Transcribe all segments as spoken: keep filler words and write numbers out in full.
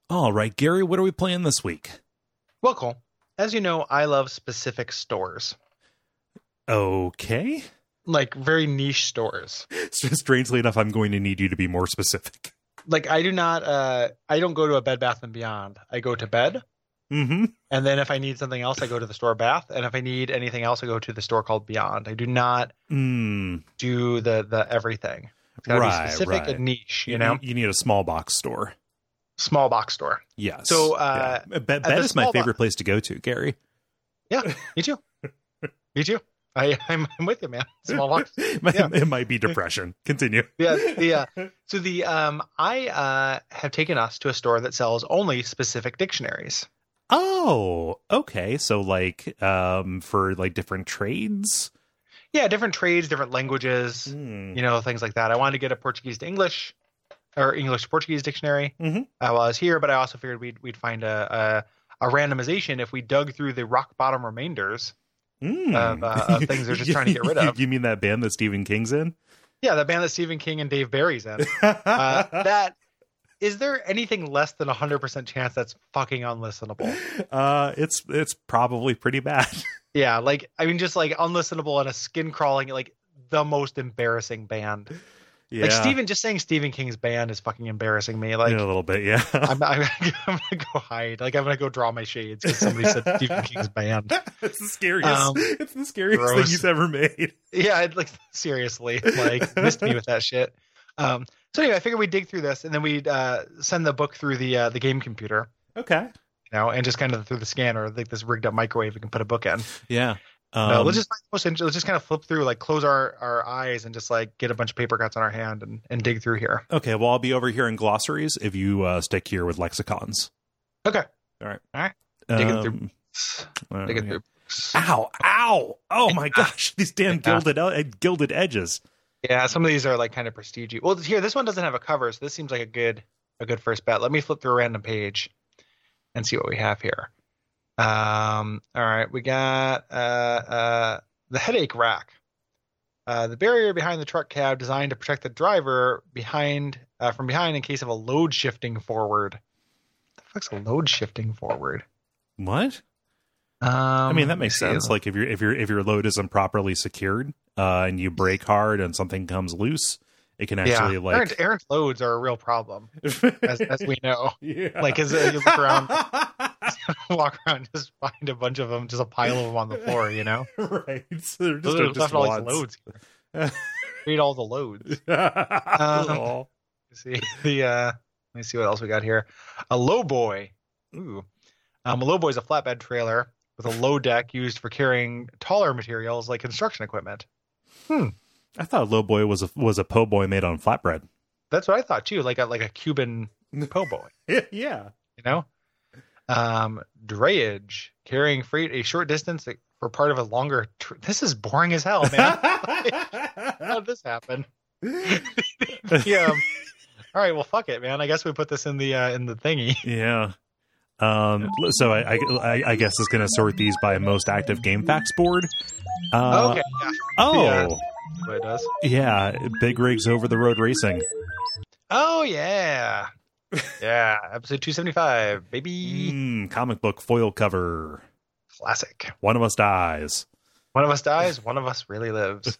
All right, Gary, what are we playing this week? Well, Cole, as you know, I love specific stores. Okay. Like very niche stores. Strangely enough, I'm going to need you to be more specific. Like I do not, uh, I don't go to a Bed Bath and Beyond. I go to Bed. Mm-hmm. And then if I need something else, I go to the store Bath. And if I need anything else, I go to the store called Beyond. I do not mm. do the, the everything. It's gotta right, be specific right. and niche, you, you know? You need a small box store. Small box store. Yes. So, uh, yeah. Bed, Bed is my favorite bo- place to go to, Gary. Yeah, me too. me too. I, I'm, I'm with you, man. Small box. Yeah. It might be depression. Continue. Yeah, yeah. So the um, I uh have taken us to a store that sells only specific dictionaries. Oh, okay. So like um for like different trades. Yeah, different trades, different languages. Mm. You know, things like that. I wanted to get a Portuguese to English or English to Portuguese dictionary mm-hmm. uh, while I was here, but I also figured we'd we'd find a a, a randomization if we dug through the rock bottom remainders. Mm. Of, uh, of things they're just trying to get rid of. You mean that band that Stephen King's in? Yeah, the band that Stephen King and Dave Barry's in. uh, that is there anything less than a hundred percent chance that's fucking unlistenable? Uh, it's it's probably pretty bad. Yeah, like I mean, just like unlistenable and a skin crawling, like the most embarrassing band. Yeah. Like Stephen, just saying Stephen King's band is fucking embarrassing me. Like yeah, a little bit, yeah. I'm, I'm, I'm gonna go hide. Like I'm gonna go draw my shades because somebody said Stephen King's band. It's the scariest. Um, it's the scariest gross. thing he's ever made. Yeah, I'd like seriously, like missed me with that shit. Um, so anyway, I figured we'd dig through this and then we'd uh, send the book through the uh, the game computer. Okay. You know, and just kind of through the scanner, like this rigged up microwave, we can put a book in. Yeah. Um, no, let's just let's just kind of flip through, like close our, our eyes and just like get a bunch of paper cuts on our hand and, and dig through here. Okay, well, I'll be over here in glossaries if you uh, stick here with lexicons. Okay. All right. All right. Digging um, through. Digging yeah. through. Ow! Ow! Oh my gosh! These damn gilded uh, gilded edges. Yeah, some of these are like kind of prestigey. Well, here this one doesn't have a cover, so this seems like a good a good first bet. Let me flip through a random page and see what we have here. Um, all right, we got uh, uh, the headache rack. Uh, the barrier behind the truck cab designed to protect the driver behind uh, from behind in case of a load shifting forward. What the fuck's a load shifting forward? What? Um, I mean, that makes sense. Like if your if your if your load isn't properly secured uh, and you brake hard and something comes loose, it can actually yeah. like errant, errant loads are a real problem, as, as we know. Yeah. Like as uh, you look around, walk around, just find a bunch of them, just a pile of them on the floor. You know, right? So they're just, those they're are just all these loads. Read all the loads. um, see the. Uh, let me see what else we got here. A low boy. Ooh, um, a low boy is a flatbed trailer with a low deck used for carrying taller materials like construction equipment. Hmm. I thought low boy was a was a po' boy made on flatbread. That's what I thought too, like a like a Cuban po' boy. Yeah, you know. Um, drayage, carrying freight a short distance for part of a longer. Tr- this is boring as hell, man. How did this happen? Yeah. Um, all right. Well, fuck it, man. I guess we put this in the uh, in the thingy. Yeah. Um, so I, I, I guess it's going to sort these by most active game facts board. Uh, okay. Yeah. Oh, yeah, what it does. Yeah. Big rigs over the road racing. Oh yeah. Yeah. Episode two seventy-five, baby. Mm, comic book foil cover. Classic. One of us dies. One of us dies. One of us really lives.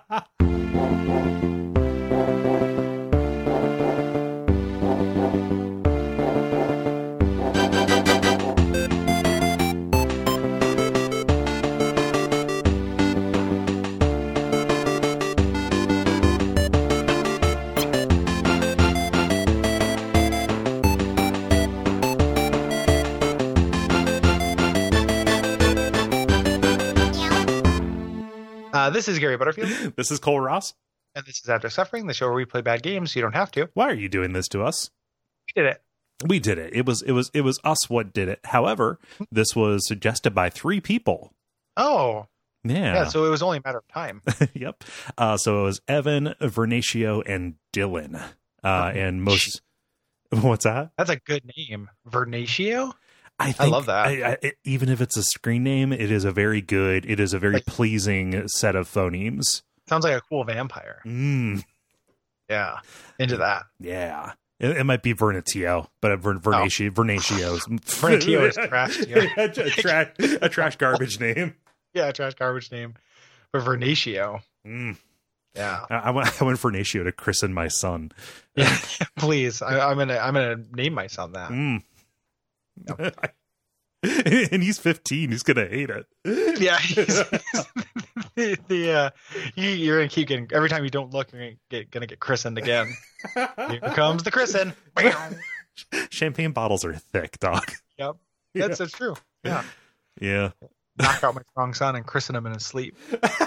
Uh, this is Gary Butterfield. This is Cole Ross. And this is After Suffering, the show where we play bad games so you don't have to. Why are you doing this to us? We did it. We did it. It was it was it was us what did it. However, this was suggested by three people. Oh. Yeah. Yeah, so it was only a matter of time. Yep. Uh, so it was Evan, Vernatio, and Dylan. Uh, oh, and most what's that? That's a good name. Vernatio? I, think, I love that. I, I, it, even if it's a screen name, it is a very good, it is a very like, pleasing set of phonemes. Sounds like a cool vampire. Mm. Yeah. Into that. Yeah. It, it might be Vernatio, but Ver, Vernatio, oh. Vernatio. Vernatio is trash. Yeah. a, trash, a trash garbage name. Yeah, a trash garbage name. But Vernatio. Mm. Yeah. I, I went I went Vernatio to christen my son. Yeah, please. I, I'm gonna I'm gonna name my son that. Mm. Yep. And he's fifteen. He's gonna hate it. Yeah, he's, the, the uh, you, you're gonna keep getting every time you don't look, you're gonna get, gonna get christened again. Here comes the christen. Champagne bottles are thick, dog. Yep, that's yeah. that's true. Yeah, yeah. Knock out my strong son and christen him in his sleep.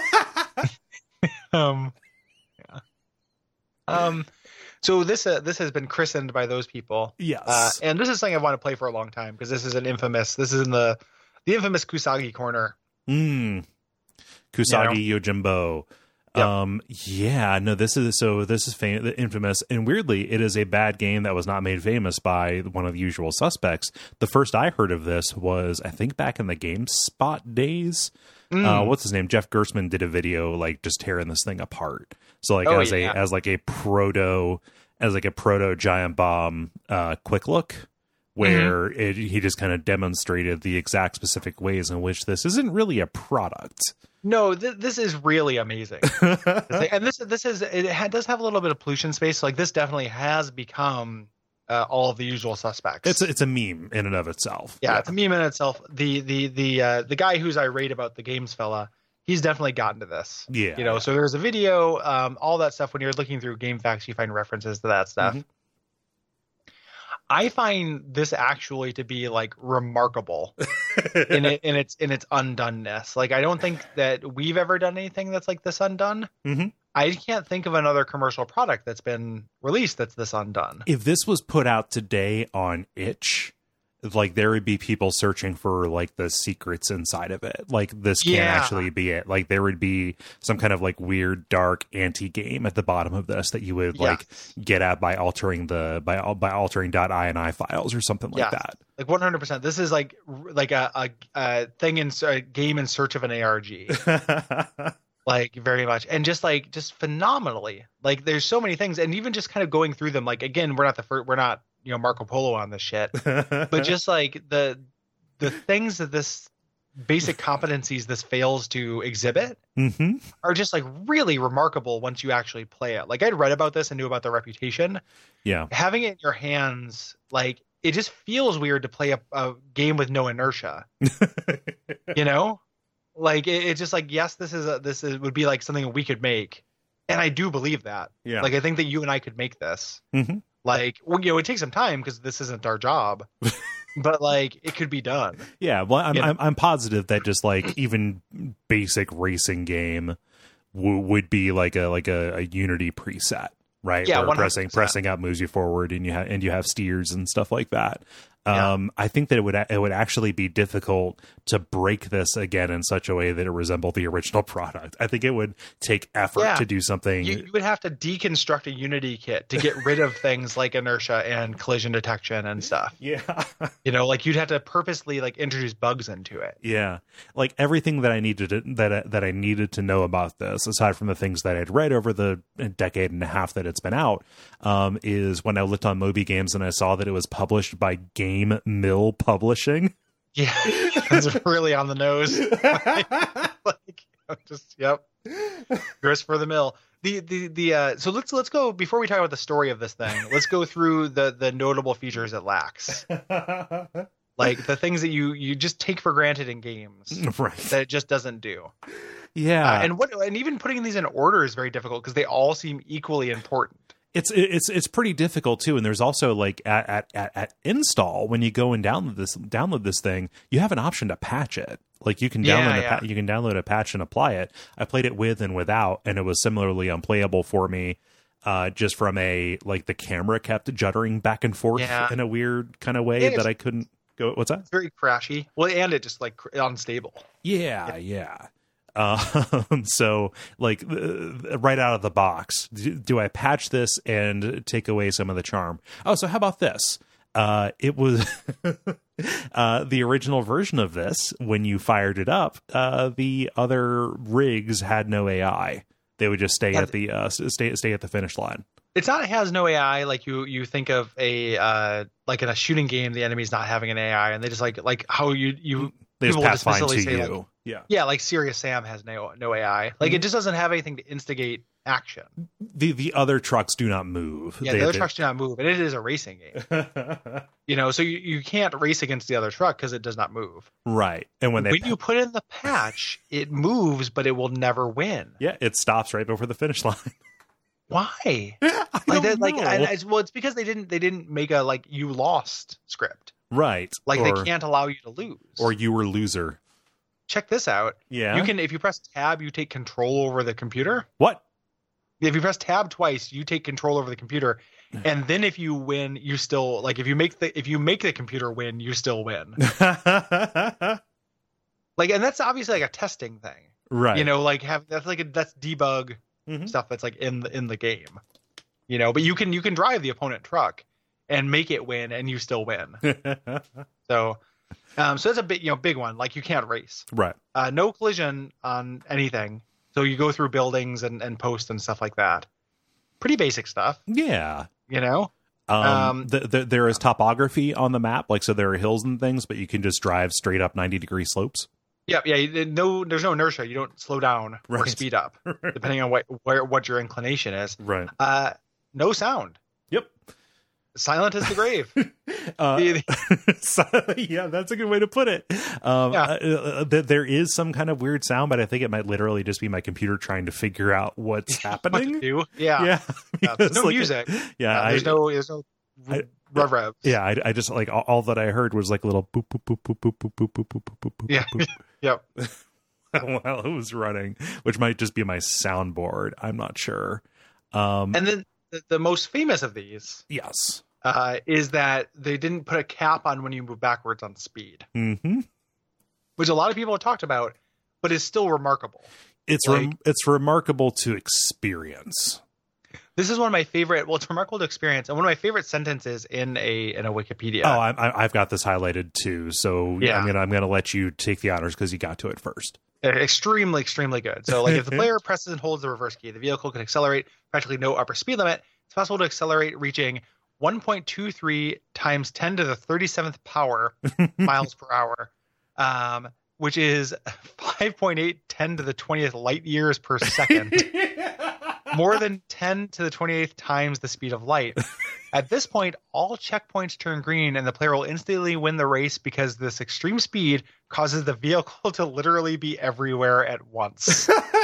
um, yeah. Um. So this uh, this has been christened by those people. Yes. Uh, and this is something I want to play for a long time because this is an infamous. This is in the the infamous Kusagi corner. Mm. Kusagi you know? Yojimbo. Yep. Um. Yeah. No. This is so. This is fam- infamous, and weirdly, it is a bad game that was not made famous by one of the usual suspects. The first I heard of this was, I think, back in the GameSpot days. Mm. Uh, what's his name? Jeff Gerstmann did a video like just tearing this thing apart. So like oh, as yeah. a as like a proto as like a proto Giant Bomb uh, quick look, where mm-hmm. it, he just kind of demonstrated the exact specific ways in which this isn't really a product. No, th- this is really amazing, and this this is it ha- does have a little bit of pollution space. So like this definitely has become uh, all of the usual suspects. It's a, it's a meme in and of itself. Yeah, yeah. It's a meme in itself. The the the uh, the guy who's irate about the games fella. He's definitely gotten to this. Yeah. You know, yeah. so there's a video, um, all that stuff. When you're looking through GameFAQs, you find references to that stuff. Mm-hmm. I find this actually to be like remarkable in it, in its in its undoneness. Like, I don't think that we've ever done anything that's like this undone. Mm-hmm. I can't think of another commercial product that's been released that's this undone. If this was put out today on itch, like there would be people searching for like the secrets inside of it. Like this can't yeah. actually be it. Like there would be some kind of like weird dark anti-game at the bottom of this that you would yes. like get at by altering the by by altering .ini files or something like yes. that. Like one hundred percent. This is like like a a, a thing in a game in search of an A R G. Like very much, and just like just phenomenally. Like there's so many things, and even just kind of going through them. Like again, we're not the first, we're not you know Marco Polo on this shit, but just like the the things that this basic competencies this fails to exhibit mm-hmm. are just like really remarkable once you actually play it. Like I'd read about this and knew about the reputation. Yeah, having it in your hands, like it just feels weird to play a, a game with no inertia. You know. Like it, it's just like yes, this is a, this is would be like something we could make, and I do believe that. Yeah. Like I think that you and I could make this. Mm-hmm. Like well, you know, it takes some time because this isn't our job, but like it could be done. Yeah. Well, I'm you know? I'm, I'm positive that just like even basic racing game w- would be like a like a, a Unity preset, right? Yeah. Where pressing pressing up moves you forward, and you have and you have steers and stuff like that. Um, yeah. I think that it would it would actually be difficult to break this again in such a way that it resembled the original product. I think it would take effort yeah. to do something. You, you would have to deconstruct a Unity kit to get rid of things like inertia and collision detection and stuff. Yeah, you know, like you'd have to purposely like introduce bugs into it. Yeah, like everything that I needed to, that that I needed to know about this, aside from the things that I'd read over the decade and a half that it's been out, um, is when I looked on Moby Games and I saw that it was published by Game Mill Publishing. Yeah, that's really on the nose. Like, just yep, grist for the mill. The the the uh, so let's let's go before we talk about the story of this thing. Let's go through the the notable features it lacks, like the things that you you just take for granted in games, right? That it just doesn't do. Yeah, uh, and what and even putting these in order is very difficult because they all seem equally important. It's it's it's pretty difficult too, and there's also like at, at at at install when you go and download this download this thing, you have an option to patch it. Like you can download yeah, a yeah. pa- you can download a patch and apply it. I played it with and without, and it was similarly unplayable for me. Uh, just from a like the camera kept juddering back and forth yeah. in a weird kind of way and that I couldn't go. What's that? It's very crashy. Well, and it just like unstable. Yeah, yeah. Um, so like uh, right out of the box, do, do I patch this and take away some of the charm? Oh, so how about this? Uh, it was uh, the original version of this. When you fired it up, uh, the other rigs had no A I. They would just stay yeah, at the uh, stay stay at the finish line. It's not, it has no A I like you you think of a uh like in a shooting game, the enemy's not having an A I, and they just like like how you you They just people will pass fine to dismissively say, you. like, yeah. yeah, like Serious Sam has no no A I. Like Mhm. it just doesn't have anything to instigate action. The the other trucks do not move. Yeah, They- the other they- trucks do not move, and it is a racing game. You know, so you, you can't race against the other truck because it does not move. right. And when they When you put in the patch, it moves, but it will never win. yeah, it stops right before the finish line. Why? I Like don't that, like know. and it's, well, it's because they didn't they didn't make a like you lost script. right. Like or, they can't allow you to lose. or you were loser. Check this out. Yeah. You can if you press tab, you take control over the computer. What? If you press tab twice, you take control over the computer. And then if you win, you still like if you make the if you make the computer win, you still win. Like, and that's obviously like a testing thing. right. You know, like have that's like a, that's debug Mhm. stuff that's like in the in the game. You know, but you can you can drive the opponent truck and make it win, and you still win. So, um, so that's a big you know big one. Like you can't race. right. Uh, no collision on anything. So you go through buildings and and posts and stuff like that. Pretty basic stuff. Yeah. You know. Um, Um, the, the, there is topography on the map, like so there are hills and things, but you can just drive straight up ninety degree slopes. Yeah, yeah. you- No, there's no inertia. You don't slow down or Right. speed up, depending on what where what your inclination is. Right. Uh, no sound. Yep. Silent as the grave. Uh, The- so- yeah, that's a good way to put it. Um, Yeah. uh, uh, th- there is some kind of weird sound, but I think it might literally just be my computer trying to figure out what's what to happening. do? Yeah. Yeah, Yeah, there's It's no like- music. Yeah, Uh, I, there's no there's no I- rev rev. yeah, I, I just like all, all that I heard was like a little boop boop boop boop boop boop boop boop boop boop boop. Yeah. boop. Yep. While it was running, which might just be my soundboard. I'm not sure. Um, And then the, the most famous of these yes. uh, is that they didn't put a cap on when you move backwards on speed, Mm-hmm. which a lot of people have talked about, but is still remarkable. It's Like- rem- it's remarkable to experience. This is one of my favorite. Well, it's remarkable to experience, and one of my favorite sentences in a in a Wikipedia. Oh, I, I, I've got this highlighted too. So Yeah. I'm gonna I'm gonna let you take the honors because you got to it first. They're extremely, extremely good. So, like, if the player presses and holds the reverse key, the vehicle can accelerate practically no upper speed limit. It's possible to accelerate reaching one point two three times ten to the thirty-seventh power miles per hour, um, which is five point eight ten to the twentieth light years per second, more than ten to the twenty-eighth times the speed of light. At this point, all checkpoints turn green, and the player will instantly win the race because this extreme speed causes the vehicle to literally be everywhere at once.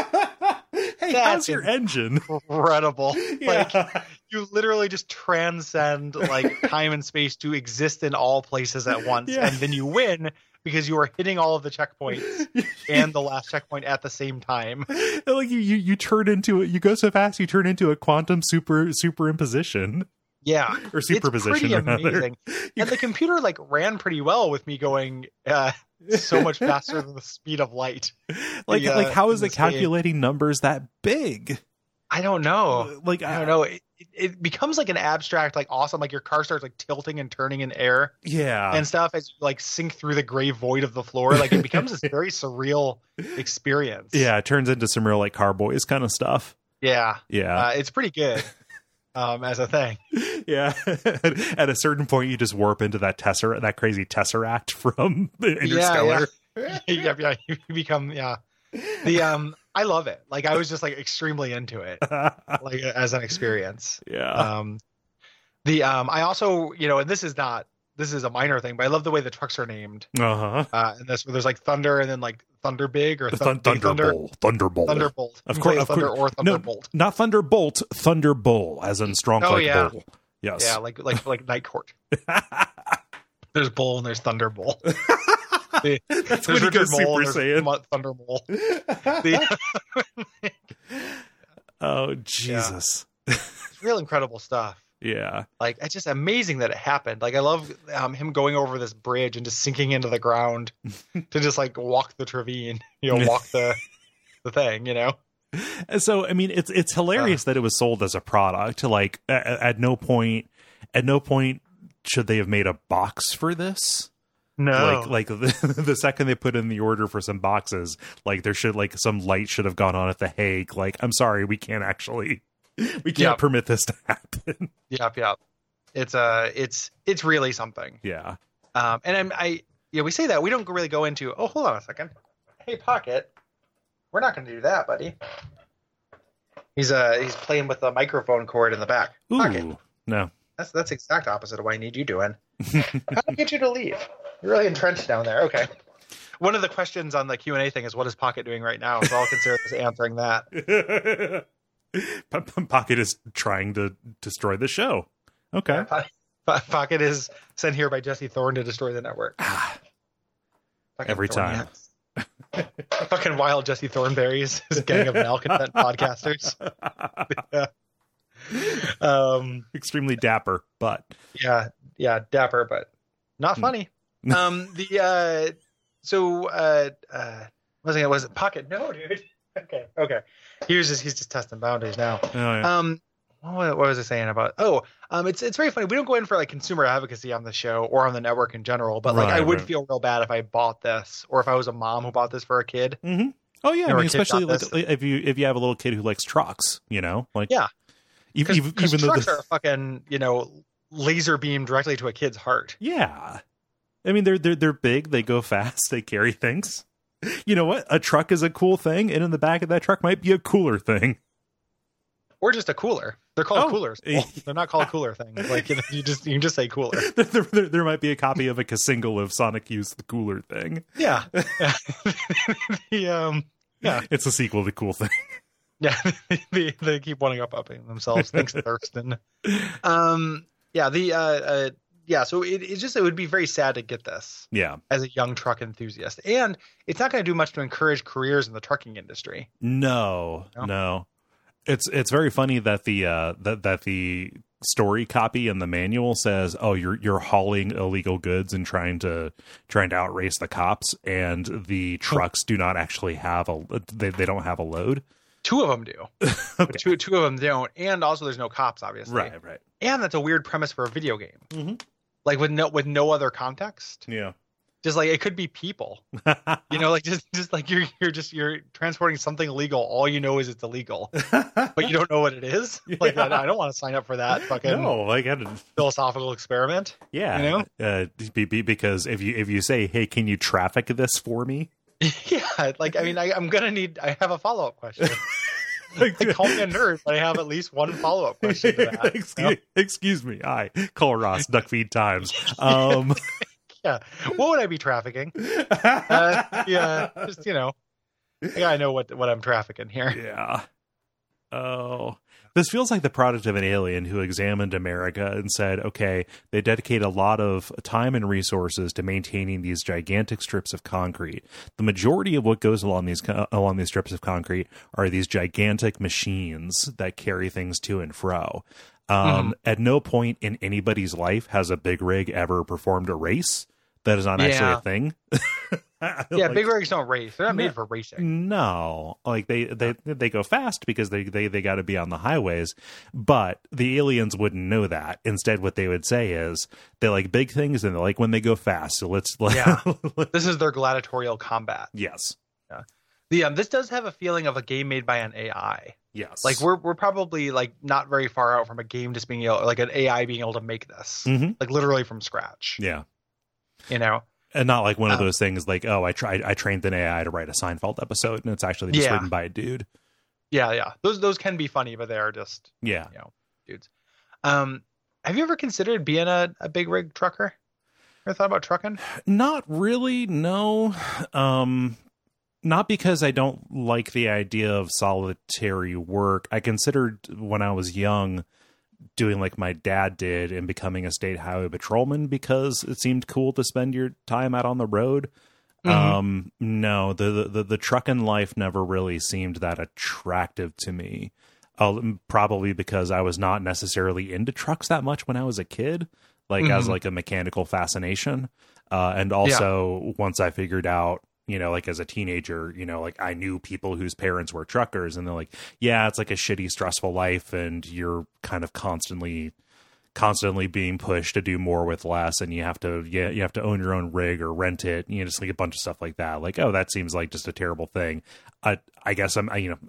Hey, That's how's your engine? Incredible. Yeah. Like, you literally just transcend like time and space to exist in all places at once, Yeah. and then you win because you are hitting all of the checkpoints and the last checkpoint at the same time. Like you, you, you turn into it. You go so fast, you turn into a quantum super superimposition Yeah, or superposition. It's pretty rather. amazing. And the computer like ran pretty well with me going uh, so much faster than the speed of light. Like, The, uh, like how is in it this game. calculating numbers that big? I don't know. Like, I don't know. It, it, it becomes like an abstract, like awesome. Like your car starts like tilting and turning in air Yeah, and stuff as you like sink through the gray void of the floor. Like it becomes this very surreal experience. yeah. It turns into some real like Carboys kind of stuff. Yeah. Yeah, Uh, it's pretty good um, as a thing. yeah. At a certain point, you just warp into that tesseract, that crazy tesseract from Interstellar. yeah, yeah. You become, yeah. The, um, I love it. Like I was just like extremely into it, like as an experience. Yeah. Um, the, um, I also, you know, and this is not, this is a minor thing, but I love the way the trucks are named. Uh-huh. Uh, and this, where there's like Thunder and then like Thunder Big or Th- Thun- Big Thunder. Thunderbolt. Thunderbolt. Thunderbolt. Of You can course, play of Thunder course. or Thunderbolt. No, not Thunderbolt. Thunderbolt, as in strong Oh, like yeah. bull. Yes. Yeah, like like like Night Court. There's Bull and there's Thunderbolt. The, That's there's when he Richard goes Mole Super and there's Saiyan. Mu- Thunder Mole. The, Oh Jesus. it's real incredible stuff. Yeah. Like it's just amazing that it happened. Like I love um, him going over this bridge and just sinking into the ground to just like walk the Trevine, you know, walk the the thing, you know. And so I mean, it's it's hilarious Uh. that it was sold as a product. Like at, at no point, at no point should they have made a box for this. No, Like like the, the second they put in the order for some boxes, like there should like some light should have gone on at the Hague. Like I'm sorry, we can't actually We can't Yep. permit this to happen. Yep, yep. It's uh, it's it's really something. Yeah. Um, and I'm, I, yeah, we say that we don't really go into. Oh, hold on a second. Hey, Pocket, we're not going to do that, buddy. He's uh, he's playing with the microphone cord in the back. Ooh, Pocket, no. that's that's the exact opposite of what I need you doing. How do I get you to leave? You're really entrenched down there. Okay. One of the questions on the Q and A thing is, what is Pocket doing right now? So I'll consider this answering that. Pocket is trying to destroy the show. Okay. Po- Po- Pocket is sent here by Jesse Thorne to destroy the network. Fucking Every time. Thorne, yeah. Fucking wild Jesse Thornberries, his gang of malcontent podcasters. Yeah. Um, Extremely dapper, but yeah, yeah, dapper, but not funny. um, the uh, so uh, uh, was it was it Pocket? No, dude. Okay, okay. He was just he's just testing boundaries now. oh, yeah. Um, what, what was I saying about? Oh, um, it's it's very funny. We don't go in for like consumer advocacy on the show or on the network in general, but like Right, I would right. feel real bad if I bought this or if I was a mom who bought this for a kid. Mm-hmm. Oh yeah, I Or mean, a kid especially got like, this. if you if you have a little kid who likes trucks, you know, like Yeah. even even, Because even though trucks the, are fucking you know laser beam directly to a kid's heart. yeah, I mean they're they're they're big, they go fast, they carry things. You know what? A truck is a cool thing, and in the back of that truck might be a cooler thing. Or just a cooler. They're called Oh. coolers. Well, they're not called cooler things. Like you, know, you just you can just say cooler. there, there, there might be a copy of like a single of Sonic Youth's the cooler thing. Yeah. the um. Yeah. It's a sequel to Cool Thing. Yeah. they they keep wanting up upping themselves. Thanks, Thurston. Um. Yeah. The uh. uh yeah. So it it's just it would be very sad to get this Yeah. as a young truck enthusiast, and it's not going to do much to encourage careers in the trucking industry. No, No? no. It's it's very funny that the uh that that the story copy in the manual says, "Oh, you're you're hauling illegal goods and trying to trying to outrace the cops," and the trucks do not actually have a they they don't have a load. Two of them do. But two two of them don't, and also there's no cops, obviously. Right, right. And that's a weird premise for a video game. Mhm. Like with no with no other context. Yeah. Just like it could be people. You know, like just just like you're you're just you're transporting something illegal. All you know is it's illegal, but you don't know what it is. Like Yeah. I, I don't want to sign up for that fucking No, like I didn't. philosophical experiment. Yeah, You know? uh, be, be, because if you if you say, "Hey, can you traffic this for me?" Yeah, like I mean, I, I'm gonna need. I have a follow up question. Like, call me a nerd, but I have at least one follow up question to that. excuse, you know? excuse me, I call Ross Duckfeed Times. Um, Yeah, what would I be trafficking? Uh, yeah, just you know, I gotta know what what I'm trafficking here. yeah. Oh, this feels like the product of an alien who examined America and said, "Okay, they dedicate a lot of time and resources to maintaining these gigantic strips of concrete. The majority of what goes along these along these strips of concrete are these gigantic machines that carry things to and fro." Um, Mm-hmm. At no point in anybody's life has a big rig ever performed a race. That is not actually Yeah. a thing. Yeah, Like, big rigs don't race. They're not No. made for racing. No, like they they they go fast because they they they got to be on the highways, but the aliens wouldn't know that. Instead, what they would say is they like big things and they like when they go fast. So let's Yeah. This is their gladiatorial combat. yes, The um, this does have a feeling of a game made by an A I. yes, Like we're we're probably like not very far out from a game just being able, like an A I being able to make this, hmm like literally from scratch. yeah, You know. and not like one of Um, those things like, oh, I tried I trained an A I to write a Seinfeld episode and it's actually just Yeah. written by a dude. Yeah, yeah. Those those can be funny, but they are just Yeah, you know dudes. Um, have you ever considered being a, a big rig trucker? Ever thought about trucking? not really. No, um. Not because I don't like the idea of solitary work. I considered when I was young doing like my dad did and becoming a state highway patrolman because it seemed cool to spend your time out on the road. Mhm. Um, no, the, the, the trucking life never really seemed that attractive to me. Uh, probably because I was not necessarily into trucks that much when I was a kid, like as Mhm. like a mechanical fascination. Uh, and also once I figured out, you know, like as a teenager, you know, like I knew people whose parents were truckers and they're like, yeah, it's like a shitty, stressful life. And you're kind of constantly, constantly being pushed to do more with less. And you have to, yeah, you have to own your own rig or rent it. You know, just like a bunch of stuff like that. Like, oh, that seems like just a terrible thing. I, I guess I'm, I, you know, I,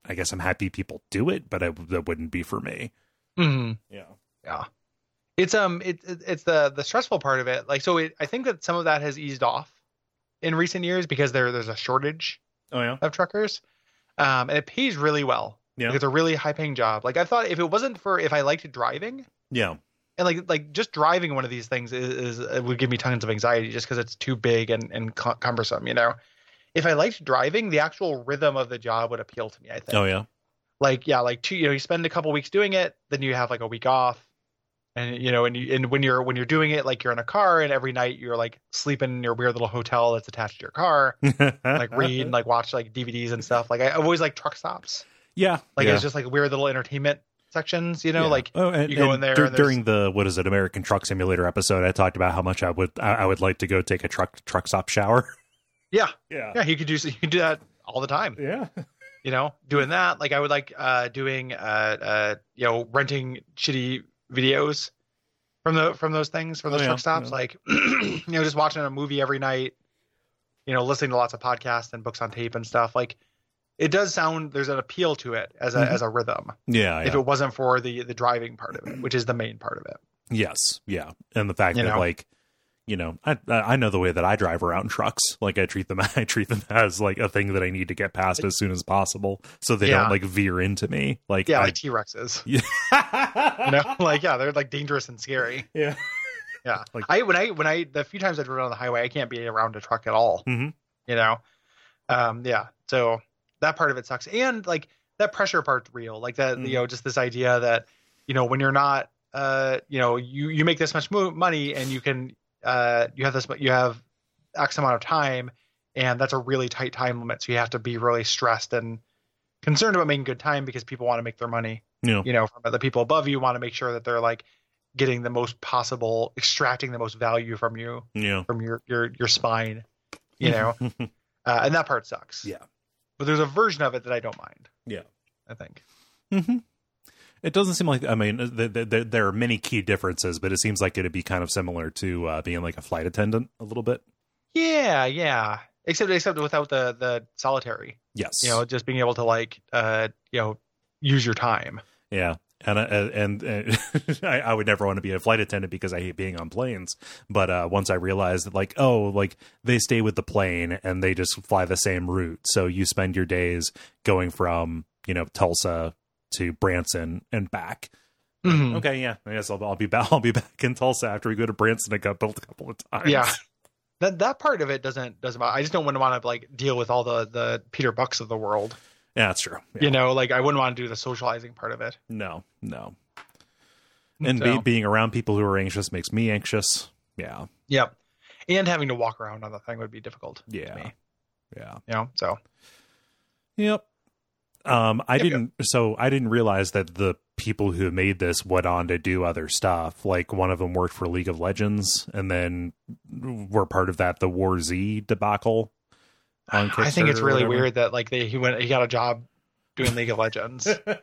I guess I'm happy people do it, but I, that wouldn't be for me. Mm-hmm. Yeah. Yeah. It's um it, it it's the the stressful part of it. Like so it, I think that some of that has eased off in recent years because there there's a shortage Oh yeah. of truckers. Um and it pays really well. Yeah. Like, it's a really high paying job. Like I thought if it wasn't for if I liked driving Yeah. and like like just driving one of these things is, is it would give me tons of anxiety just because it's too big and and cumbersome, you know. If I liked driving, the actual rhythm of the job would appeal to me, I think. Oh yeah. Like yeah, like two, you know, you spend a couple weeks doing it, then you have like a week off. And you know, and you, and when you're when you're doing it, like you're in a car, and every night you're like sleeping in your weird little hotel that's attached to your car, like read and like watch like D V Ds and stuff. Like I I've always like truck stops. Yeah, like yeah. it's just like weird little entertainment sections, you know. Yeah. Like oh, and, you go and in there dur- and during the what is it American Truck Simulator episode. I talked about how much I would I, I would like to go take a truck truck stop shower. Yeah, yeah, yeah. You could do you could do that all the time. Yeah. You know, doing that. Like I would like uh doing uh uh you know renting shitty videos. From the from those things from those oh, truck yeah, stops, yeah. like you know, just watching a movie every night, you know, listening to lots of podcasts and books on tape and stuff. Like, it does sound there's an appeal to it as a mm-hmm. as a rhythm. Yeah, If yeah. it wasn't for the the driving part of it, which is the main part of it. Yes, yeah, and the fact You that know? like, you know, I I know the way that I drive around trucks. Like I treat them I treat them as like a thing that I need to get past as soon as possible, so they Yeah. don't like veer into me. Like Yeah, I, like T-Rexes. yeah. You know, like yeah, they're like dangerous and scary. yeah. Yeah, Like- I when I when I the few times I've driven on the highway, I can't be around a truck at all. Mhm. You know, um, yeah. So that part of it sucks, and like that pressure part's real. Like that, Mhm. you know, just this idea that you know when you're not, uh, you know, you you make this much mo- money and you can, uh, you have this, you have X amount of time, and that's a really tight time limit. So you have to be really stressed and concerned about making good time because people want to make their money. Yeah. You know, from the people above you want to make sure that they're like getting the most possible, extracting the most value from you, Yeah. from your your your spine. You know, uh, and that part sucks. Yeah. But there's a version of it that I don't mind. Yeah. I think. Mm-hmm. It doesn't seem like, I mean, th- th- th- there are many key differences, but it seems like it'd be kind of similar to uh, being like a flight attendant a little bit. Yeah, yeah. Except except without the the solitary. Yes. You know, just being able to like uh you know use your time. Yeah. And uh, and, and I, I would never want to be a flight attendant because I hate being on planes. But uh, once I realized that, like, oh, like they stay with the plane and they just fly the same route. So you spend your days going from, you know, Tulsa to Branson and back. Mhm. Okay, yeah, I guess I'll, I'll be back. I'll be back in Tulsa after we go to Branson and got built a couple of times. Yeah. That that part of it doesn't doesn't matter. I just don't want to want to like deal with all the the Peter Bucks of the world. Yeah, that's true. Yeah. You know, like I wouldn't want to do the socializing part of it. No, no. And So- be, being around people who are anxious makes me anxious. Yeah, Yep. And having to walk around on the thing would be difficult. to yeah, me, yeah. you know, so Yep. Um, I Yep, didn't. So I didn't realize that the people who made this went on to do other stuff. Like one of them worked for League of Legends, and then were part of that the War Z debacle. On I think it's Kickstarter or really whatever. weird that like they he went he got a job doing League of Legends.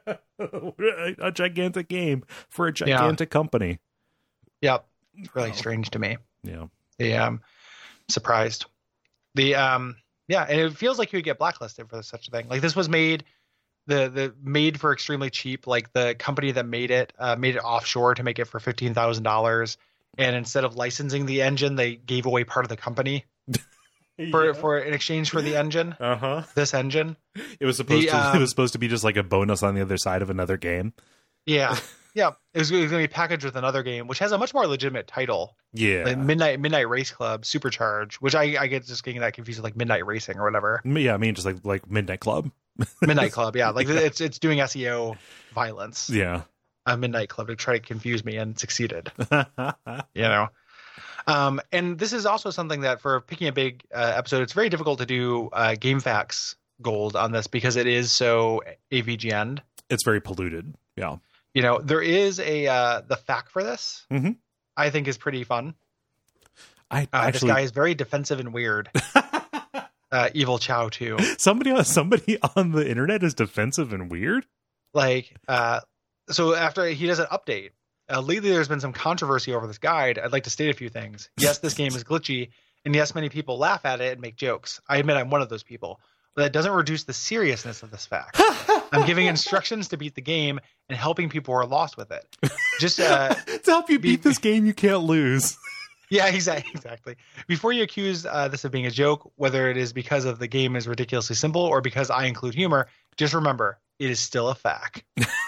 a gigantic game for a gigantic company. Yep. It's really Oh. strange to me. Yeah. The um surprised. The um yeah, and it feels like you would get blacklisted for such a thing. Like this was made the the made for extremely cheap. Like the company that made it uh, made it offshore to make it for fifteen thousand dollars, and instead of licensing the engine, they gave away part of the company for for in exchange for the engine. Uh huh. This engine. It was supposed The, to. um, it was supposed to be just like a bonus on the other side of another game. Yeah. Yeah. It was, it was going to be packaged with another game, which has a much more legitimate title. Yeah. Like Midnight Midnight Race Club Supercharge, which I, I get just getting that confused with like Midnight Racing or whatever. yeah. I mean, just like like Midnight Club. Midnight Club, yeah. Like it's it's doing S E O violence. Yeah. A Midnight Club to try to confuse me and succeeded. You know. Um, and this is also something that for picking a big uh, episode, it's very difficult to do uh, GameFAQs gold on this because it is so A V G N'd. It's very polluted. Yeah. You know, there is a uh, the F A Q for this. Mm-hmm. I think is pretty fun. I Uh, actually this guy is very defensive and weird. uh, Evil Chow too. somebody on somebody on the internet is defensive and weird. Like, uh, so after he does an update, uh, lately there's been some controversy over this guide. I'd like to state a few things. Yes, this game is glitchy, and yes, many people laugh at it and make jokes. I admit I'm one of those people, but that doesn't reduce the seriousness of this fact. I'm giving instructions to beat the game and helping people who are lost with it. Just uh, to help you beat be, this game you can't lose. Yeah, exactly. Exactly. Before you accuse uh, this of being a joke, whether it is because of the game is ridiculously simple or because I include humor, just remember it is still a fact.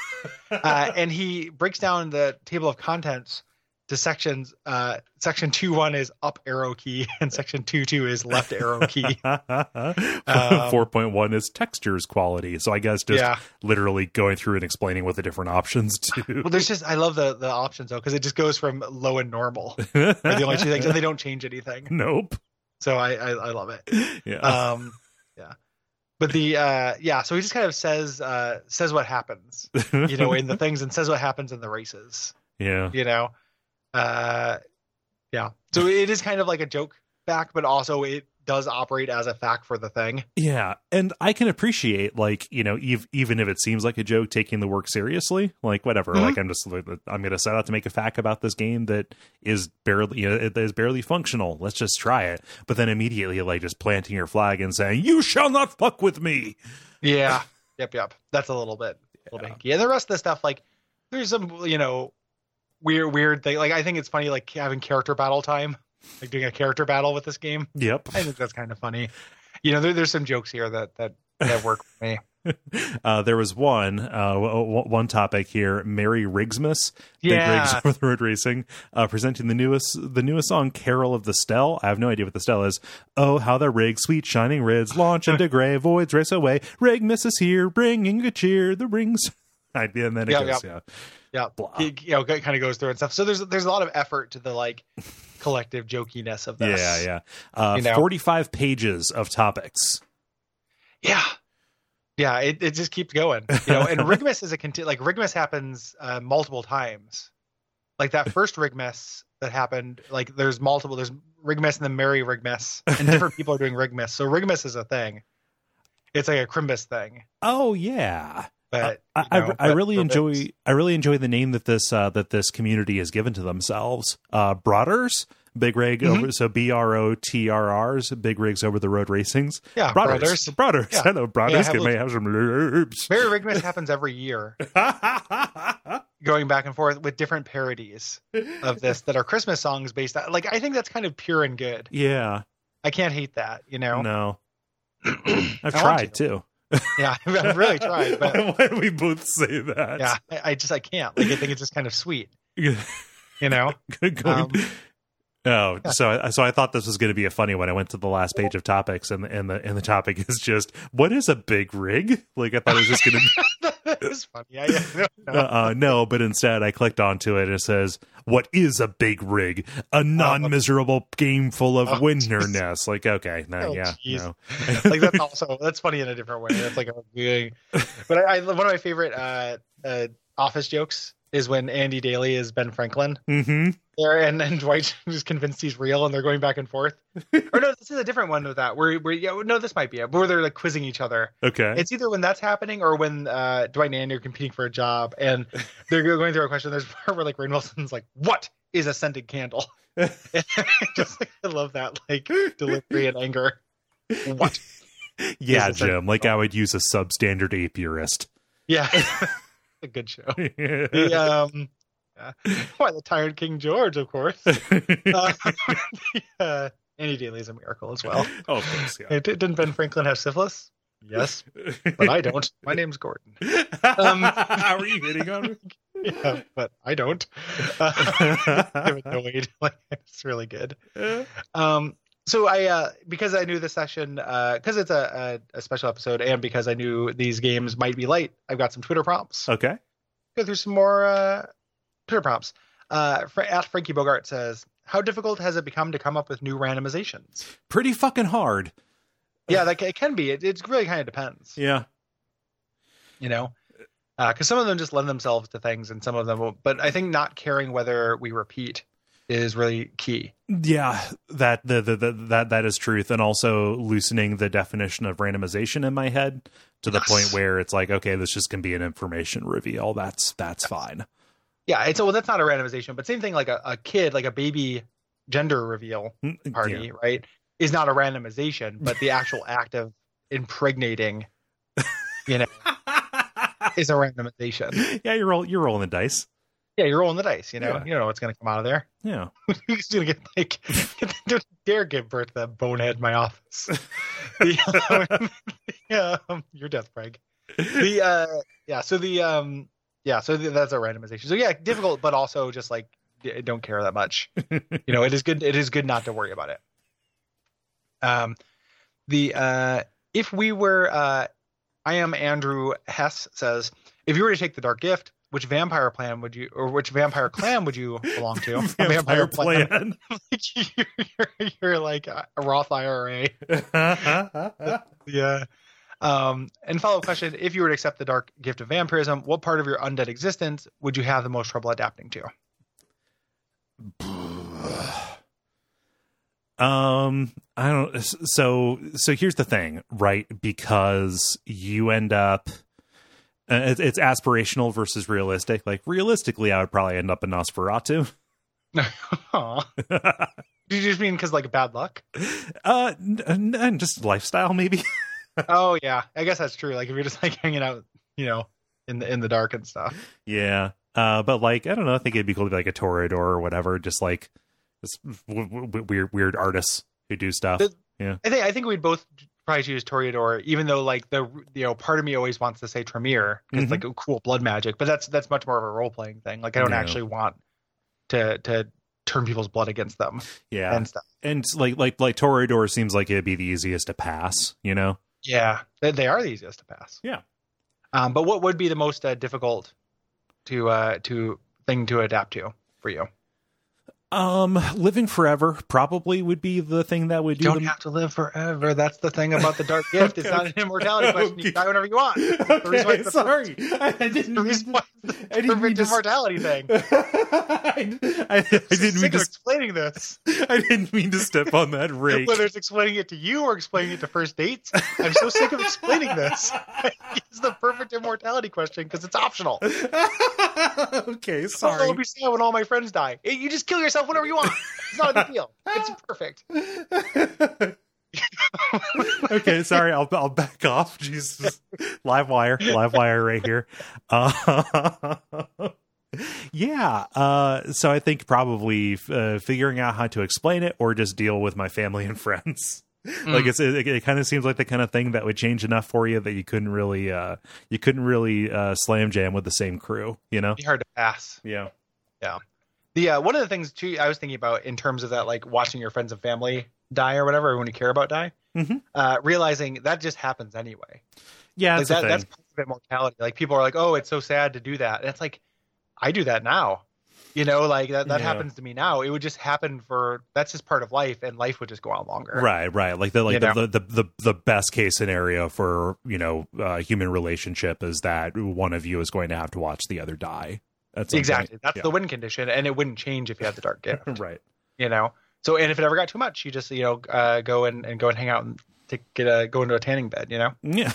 uh, and he breaks down the table of contents to sections. Uh, section two one is up arrow key, and section two two is left arrow key. um, four point one is textures quality. So I guess just yeah. literally going through and explaining what the different options do. Well, there's just I love the the options though, because it just goes from low and normal are the only two things, and they don't change anything. Nope. So I I, I love it. Yeah. Um. Yeah. But the uh yeah, so he just kind of says uh says what happens, you know, in the things, and says what happens in the races. Yeah. You know. Uh, yeah. So it is kind of like a joke fact, but also it does operate as a fact for the thing. Yeah, and I can appreciate, like, you know, ev- even if it seems like a joke, taking the work seriously. Like, whatever. Mm-hmm. Like, I'm just I'm going to set out to make a fact about this game that is barely, you know, it is barely functional. Let's just try it. But then immediately, like, just planting your flag and saying, "You shall not fuck with me." Yeah. Yep. Yep. That's a little bit, a little yeah. bit. Yeah. The rest of the stuff, like, there's some, you know. Weird, weird thing. Like, I think it's funny, like having character battle time, like doing a character battle with this game. Yep. I think that's kind of funny. You know, there, there's some jokes here that that that work for me. Uh, there was one uh, w- one topic here. Merry Rigsmas, Big yeah. Rigs over the Road Racing, uh, presenting the newest the newest song, "Carol of the Stell." I have no idea what the Stell is. Oh, how the rig, sweet shining rids, launch into gray voids, race away. Rigmas is here, bringing good cheer. The rings. And then it yeah, goes, yeah. yeah. Yeah, it, you know, it kind of goes through and stuff. So there's there's a lot of effort to the like collective jokiness of this. Yeah, yeah. Uh, you know? forty-five pages of topics. Yeah, yeah. It, it just keeps going. You know, and Rigmas is a conti- like Rigmas happens uh, multiple times. Like that first Rigmas that happened. Like there's multiple. There's Rigmas and then Merry Rigmas, and different people are doing Rigmas. So Rigmas is a thing. It's like a Crimbus thing. Oh yeah. But I, you know, I, I really but enjoy I really enjoy the name that this uh, that this community has given to themselves. Uh, Brothers, Big Rig mm-hmm. over so B R O T R Rs, Big Rigs Over the Road Racings. Yeah, Brothers, Brothers. Brothers. Yeah. Hello, Brothers. Yeah, Can may have some loops. Merry Rigmas happens every year, going back and forth with different parodies of this that are Christmas songs based on. Like I think that's kind of pure and good. Yeah, I can't hate that. You know, no, I've I tried to. too. Yeah, I've really tried. But why do we both say that? Yeah, I, I just I can't. Like I think it's just kind of sweet. You know. Going, um, oh, yeah. so I, so I thought this was going to be a funny one. I went to the last page of topics, and and the and the topic is just, what is a big rig? Like I thought it was just going to be. That is funny. Yeah, yeah, no, no. Uh, no, but instead I clicked onto it and it says, "What is a big rig? A non-miserable game full of oh, winderness." Like, okay, no, oh, yeah, geez. no. Like that's also that's funny in a different way. That's like a big. But I, I one of my favorite uh, uh, office jokes is when Andy Daly is Ben Franklin mm-hmm. there, and then Dwight is convinced he's real, and they're going back and forth. Or no, this is a different one with that. Where, where yeah, no, this might be it. Where they're like quizzing each other. Okay, it's either when that's happening or when uh, Dwight and Andy are competing for a job, and they're going through a question. There's a part where like Rainn Wilson's like, "What is a scented candle?" Just like, I love that like delivery and anger. What? Yeah, Jim. Like I would use a substandard apiarist. Yeah. A good show. The, um, yeah. Why the Tired King George, of course. uh, the, uh, Andy Daly is a miracle as well. Oh, of course, yeah. Didn't Ben Franklin have syphilis? Yes, but I don't. My name's Gordon. Um, How are you hitting on me? Yeah, but I don't. Uh, I'm annoyed. Like, it's really good. Um, so I, uh, because I knew the session, because uh, it's a, a, a special episode, and because I knew these games might be light, I've got some Twitter prompts. Okay. Go through some more uh, Twitter prompts. Uh, at Frankie Bogart says, "How difficult has it become to come up with new randomizations?" Pretty fucking hard. Yeah, like it can be. It, it really kind of depends. Yeah. You know, because uh, some of them just lend themselves to things, and some of them won't. But I think not caring whether we repeat is really key. Yeah, that the, the, the that that is truth, and also loosening the definition of randomization in my head to the yes. point where it's like, okay, this just can be an information reveal. That's that's fine. Yeah, it's well, that's not a randomization, but same thing like a, a kid, like a baby gender reveal party, yeah. right, is not a randomization, but the actual act of impregnating, you know, is a randomization. Yeah, you're roll, you're rolling the dice. Yeah, you're rolling the dice. You know, Yeah. you don't know what's going to come out of there. Yeah. Who's going to get like? Don't dare give birth to that bonehead in my office. the, um, the, um, your death, Craig. The uh, yeah. So the um, yeah. So the, that's a randomization. So yeah, difficult, but also just like don't care that much. You know, it is good. It is good not to worry about it. Um, the uh, if we were uh, I am Andrew Hess says, if you were to take the dark gift, which vampire clan would you, or which vampire clan would you belong to? vampire, vampire clan. you're, you're, you're like a Roth I R A. Yeah. Um, and follow-up question: if you were to accept the dark gift of vampirism, what part of your undead existence would you have the most trouble adapting to? Um, I don't. So, so here's the thing, right? Because you end up, uh, it's, it's aspirational versus realistic. Like realistically, I would probably end up in Nosferatu. Do you just mean because like bad luck? Uh, n- n- just lifestyle, maybe. Oh yeah, I guess that's true. Like if you're just like hanging out, you know, in the in the dark and stuff. Yeah. Uh, but like I don't know. I think it'd be cool to be like a Toreador or whatever. Just like. It's w- w- weird, weird artists who do stuff. The, yeah, I think I think we'd both probably choose Toreador, even though like the you know part of me always wants to say Tremere because mm-hmm. it's like a cool blood magic, but that's that's much more of a role playing thing. Like I don't yeah. actually want to to turn people's blood against them. Yeah, and stuff. And like like like Toreador seems like it'd be the easiest to pass. You know? Yeah, they, they are the easiest to pass. Yeah. Um, but what would be the most uh, difficult to uh to thing to adapt to for you? Um, living forever probably would be the thing that would do. You don't them. have to live forever. That's the thing about the dark gift. Okay. It's not an immortality question. Okay. You die whenever you want. Okay, the reason why it's sorry, the, I, I didn't. The reason why it's the I didn't mean perfect immortality thing. I, I, I didn't mean to explaining this. I didn't mean to step on that rake. Whether it's explaining it to you or explaining it to first dates, I'm so sick of explaining this. It's the perfect immortality question because it's optional. Okay, sorry. I'll be sad when all my friends die. You just kill yourself whenever you want. It's not a big deal. It's perfect. Okay, sorry. I'll I'll back off. Jesus, live wire, live wire right here. Uh, yeah. Uh, so I think probably uh, figuring out how to explain it, or just deal with my family and friends. Mm. Like it's it, it kind of seems like the kind of thing that would change enough for you that you couldn't really uh, you couldn't really uh, slam jam with the same crew. You know, it'd be hard to pass. Yeah. Yeah. The uh, one of the things too I was thinking about in terms of that, like watching your friends and family die or whatever, or when you care about die, mm-hmm. uh, realizing that just happens anyway. Yeah, like that's that, that's part of immortality. Like people are like, "Oh, it's so sad to do that," and it's like, I do that now. You know, like that, that yeah. happens to me now. It would just happen for that's just part of life, and life would just go on longer. Right, right. Like the like the, the, the the the best case scenario for you know uh, human relationship is that one of you is going to have to watch the other die. Exactly. Point. That's yeah. the win condition, and it wouldn't change if you had the dark gift. Right. You know. So, and if it ever got too much, you just you know uh, go and, and go and hang out and take, get a go into a tanning bed. You know. Yeah.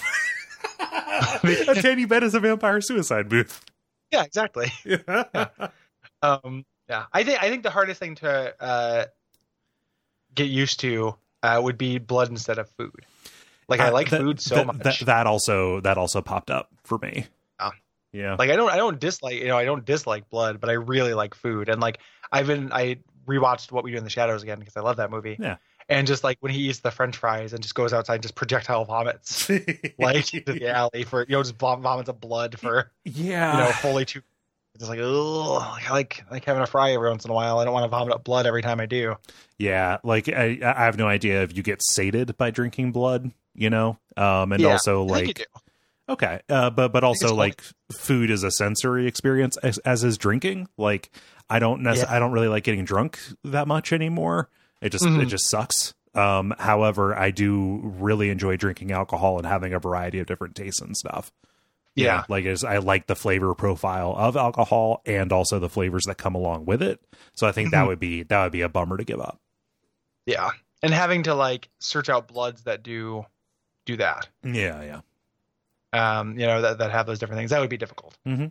A tanning bed is a vampire suicide booth. Yeah. Exactly. Yeah. yeah. Um. Yeah. I think I think the hardest thing to uh, get used to uh, would be blood instead of food. Like I like uh, that, food so that, much. That, that also that also popped up for me. Yeah. Yeah. Like I don't I don't dislike you know I don't dislike blood, but I really like food. And like I've been I rewatched What We Do in the Shadows again because I love that movie. Yeah. And just like when he eats the French fries and just goes outside and just projectile vomits like to the alley for you know just vom- vomits of blood for yeah you know fully two. It's like oh I like like having a fry every once in a while. I don't want to vomit up blood every time I do. Yeah, like I I have no idea if you get sated by drinking blood. You know, um, and yeah, also I like. think you do. Okay, uh, but but also like food is a sensory experience as, as is drinking. Like I don't necess- yeah. I don't really like getting drunk that much anymore. It just mm-hmm. it just sucks. Um, however, I do really enjoy drinking alcohol and having a variety of different tastes and stuff. Yeah, yeah like is I like the flavor profile of alcohol and also the flavors that come along with it. So I think mm-hmm. that would be that would be a bummer to give up. Yeah, and having to like search out bloods that do do that. Yeah, yeah. Um, you know, that, that have those different things. That would be difficult. Mm-hmm.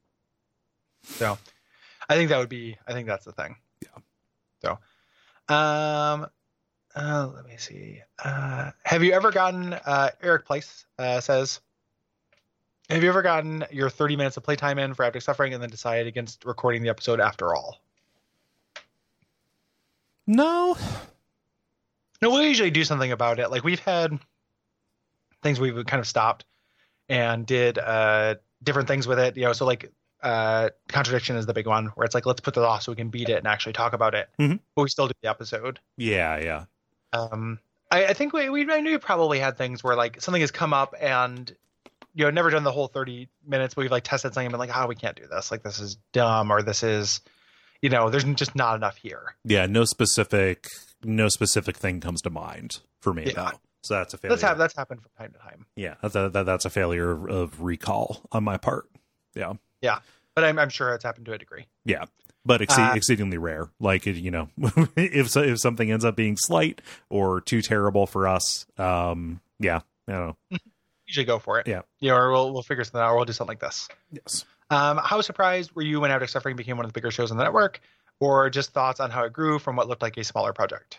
So I think that would be, I think that's the thing. Yeah. So, um, uh, let me see. Uh, have you ever gotten, uh, Eric Place, uh, says, Have you ever gotten your thirty minutes of playtime in for Abject Suffering and then decided against recording the episode after all? No. No, we'll usually do something about it. Like we've had things we've kind of stopped and did uh, different things with it. You know, so like uh, Contradiction is the big one where it's like, let's put this off so we can beat it and actually talk about it. Mm-hmm. But we still do the episode. Yeah, yeah. Um, I, I think we, we I knew we probably had things where like something has come up and, you know, never done the whole thirty minutes, but we've like tested something and been like, oh, we can't do this. Like this is dumb or this is, you know, there's just not enough here. Yeah, no specific no specific thing comes to mind for me, yeah. though. So that's a failure. That's, ha- that's happened from time to time. Yeah, that's a, that, that's a failure of recall on my part. Yeah. Yeah, but I'm, I'm sure it's happened to a degree. Yeah, but exceed, uh, exceedingly rare. Like, you know, if so, if something ends up being slight or too terrible for us, um, yeah, I don't know. Usually go for it. Yeah. You know, or we'll, we'll figure something out or we'll do something like this. Yes. Um, how surprised were you when Abject Suffering became one of the bigger shows on the network, or just thoughts on how it grew from what looked like a smaller project?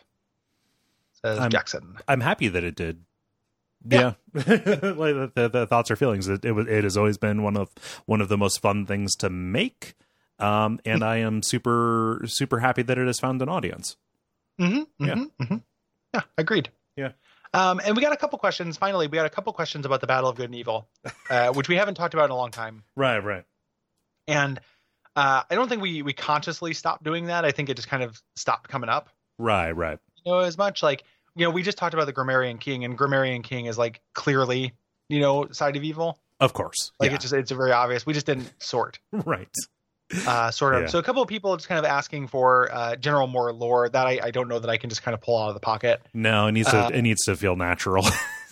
Says I'm, Jackson. I'm happy that it did. Yeah, yeah. Like the, the thoughts or feelings. It, it was. It has always been one of one of the most fun things to make, um, and I am super super happy that it has found an audience. Mm-hmm, yeah, mm-hmm, mm-hmm. yeah, agreed. Yeah. Um, and we got a couple questions. Finally, we got a couple questions about the Battle of Good and Evil, uh, which we haven't talked about in a long time. Right, right. And uh, I don't think we we consciously stopped doing that. I think it just kind of stopped coming up. Right, right. You know, as much like, you know, we just talked about the Grammarian King, and Grammarian King is like clearly, you know, side of evil. Of course. Like yeah. it's just it's very obvious. We just didn't sort. Right. Uh, sort of. Yeah. So a couple of people just kind of asking for uh, general more lore that I, I don't know that I can just kind of pull out of the pocket. No, it needs to Uh, it needs to feel natural.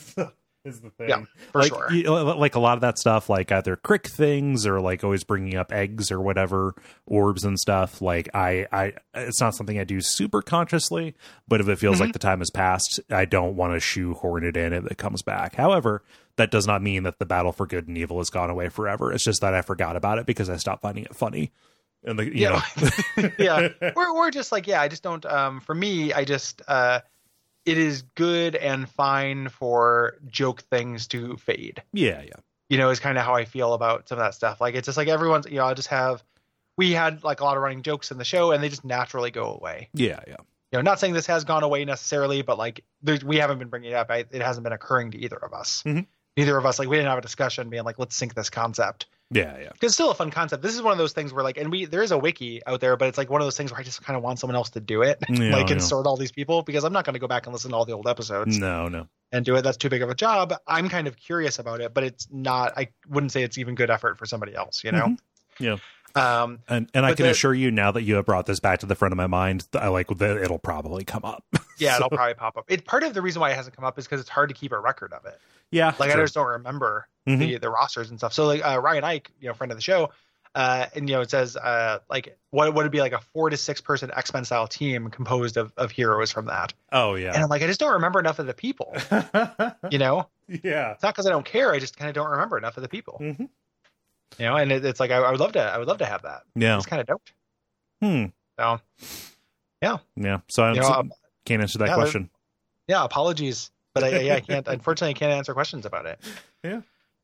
Is the thing. Yeah, for like, sure. You know, like a lot of that stuff, like either crick things or like always bringing up eggs or whatever, orbs and stuff. Like I, I, it's not something I do super consciously, but if it feels Mm-hmm. like the time has passed, I don't want to shoehorn it in if it comes back. However, that does not mean that the battle for good and evil has gone away forever. It's just that I forgot about it because I stopped finding it funny. And the, you Yeah. know, yeah. We're, we're just like, yeah, I just don't, um, for me, I just, uh, it is good and fine for joke things to fade. yeah, yeah. You know, is kind of how I feel about some of that stuff. Like, it's just like everyone's, you know, I just have, we had like a lot of running jokes in the show and they just naturally go away. Yeah, yeah. You know, not saying this has gone away necessarily, but like there's, we haven't been bringing it up. I, it hasn't been occurring to either of us. Mhm. Neither of us, like we didn't have a discussion being like, let's sync this concept. Yeah, yeah. It's still a fun concept. This is one of those things where like, and we, there is a wiki out there, but it's like one of those things where I just kind of want someone else to do it. Yeah, like and yeah. sort all these people because I'm not going to go back and listen to all the old episodes No, no. and do it. That's too big of a job. I'm kind of curious about it, but it's not, I wouldn't say it's even good effort for somebody else, you know? Mhm. Yeah. Um, And and I But can the- assure you now that you have brought this back to the front of my mind, I like that it'll probably come up. yeah, So- it'll probably pop up. It, part of the reason why it hasn't come up is because it's hard to keep a record of it. Yeah. Like sure. I just don't remember Mhm. the the rosters and stuff. So like uh, Ryan Ike, you know, friend of the show, uh, and you know, it says uh, like what would it be like a four to six person X-Men style team composed of of heroes from that. Oh And yeah. I'm like, I just don't remember enough of the people. You know, Yeah. it's not because I don't care. I just kind of don't remember enough of the people. Mhm. You know, and it, it's like I, I would love to, I would love to have that. Yeah. It's kind of dope. Hmm. So Yeah. So I You know, so- um, can't answer that yeah, question. yeah, apologies, but I, yeah, I can't. Unfortunately, I can't answer questions about it. Yeah.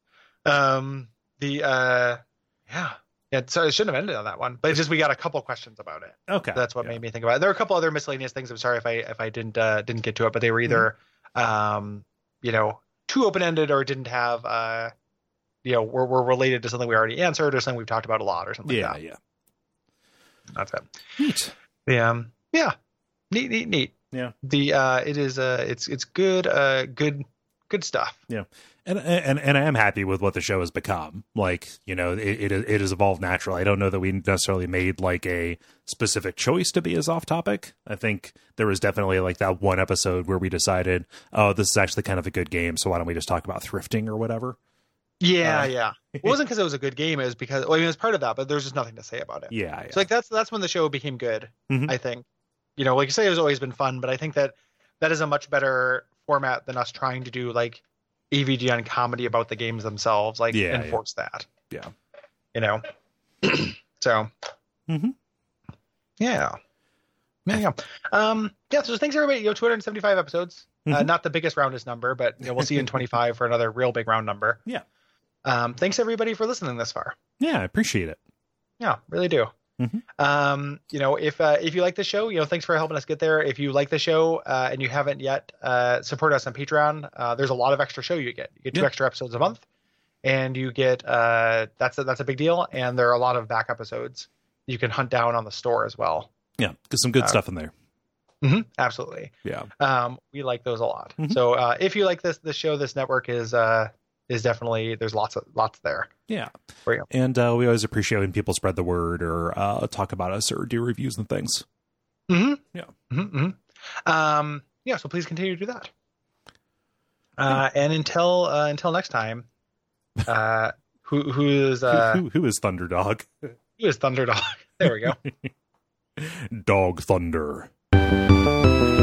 Um. The uh. Yeah. Yeah. So it shouldn't have ended on that one, but it's just we got a couple questions about it. Okay. That's what yeah. made me think about it. There were a couple other miscellaneous things. I'm sorry if I if I didn't uh, didn't get to it, but they were either um you know too open ended or didn't have uh you know were, were related to something we already answered or something we've talked about a lot or something. Yeah. Like Yeah. that. That's it. Neat. Yeah. Um. Yeah. Neat. Neat. Neat. Yeah. The uh. It is uh. It's it's good. Uh. Good. Good stuff. Yeah. And, and and I am happy with what the show has become. Like, you know, it, it it has evolved naturally. I don't know that we necessarily made like a specific choice to be as off topic. I think there was definitely like that one episode where we decided, oh, this is actually kind of a good game, so why don't we just talk about thrifting or whatever? Yeah. Uh, yeah. It wasn't because it was a good game. It was because well, I mean, it was part of that, but there's just nothing to say about it. Yeah. Yeah. So like that's that's when the show became good. Mhm. I think, you know, like you say, it has always been fun, but I think that that is a much better format than us trying to do like A V G N comedy about the games themselves, like Yeah, enforce that. Yeah. You know. So. Mhm. Yeah. Yeah. Yeah. Um. Yeah. So thanks everybody. You know, two hundred seventy-five episodes. Uh, Mhm. not the biggest roundest number, but you know, we'll see you in twenty-five for another real big round number. Yeah. Um, thanks everybody for listening this far. Yeah, I appreciate it. Yeah, really do. Mm-hmm. Um, you know, if uh, if you like the show, you know, thanks for helping us get there. If you like the show uh, and you haven't yet, uh, support us on Patreon. Uh, there's a lot of extra show you get. You get two yeah. extra episodes a month, and you get uh, that's a, that's a big deal. And there are a lot of back episodes you can hunt down on the store as well. Yeah, get some good uh, stuff in there. Mm-hmm, absolutely. Yeah. Um, we like those a lot. Mm-hmm. So uh, if you like this, this show, this network is uh, is definitely there's lots of lots there. Yeah. For you. And uh, we always appreciate when people spread the word or uh, talk about us or do reviews and things. Mm-hmm. Yeah. Mm-hmm, mm-hmm. Um, yeah. So please continue to do that. Uh, and until uh, until next time, uh, who who is uh, who, who, who is Thunderdog? Who is Thunderdog? There we go. Dog Thunder.